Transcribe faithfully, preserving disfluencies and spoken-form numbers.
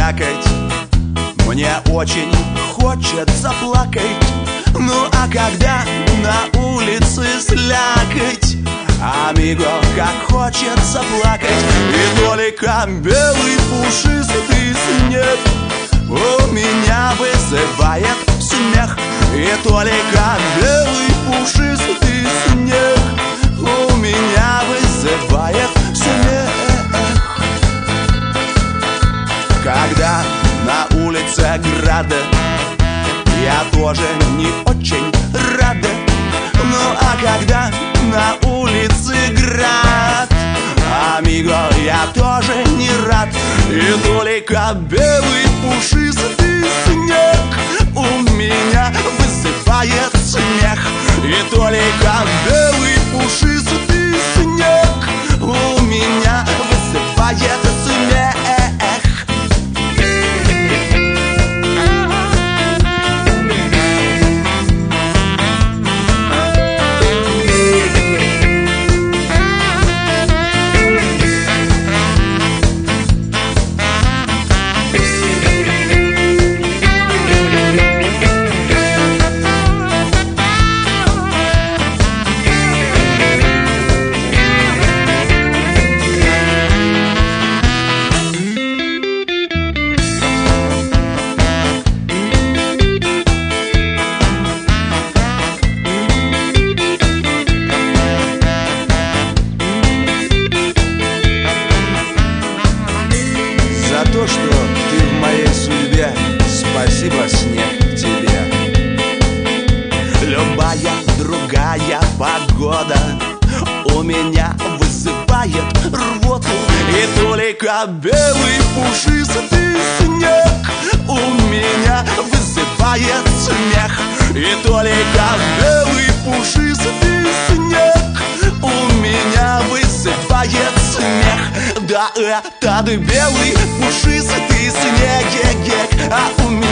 крякать, мне очень хочется плакать. Ну а когда на улице слякоть, амиго, как хочется плакать. И только белый пушистый снег у меня вызывает смех. И только белый пушистый снег у меня вызывает смех. Когда на улице града, я тоже не очень рада. Ну а когда на улице град, амиго, я тоже не рад. И только белый пушистый снег у меня вызывает смех. И только белый пушистый снег у меня вызывает смех. Что ты в моей судьбе, спасибо, снег, тебе. Любая другая погода у меня вызывает рвоту. И только белый пушистый снег у меня вызывает смех. И только белый пушистый снег у меня вызывает смех. Да, этот белый пушистый снег, а у меня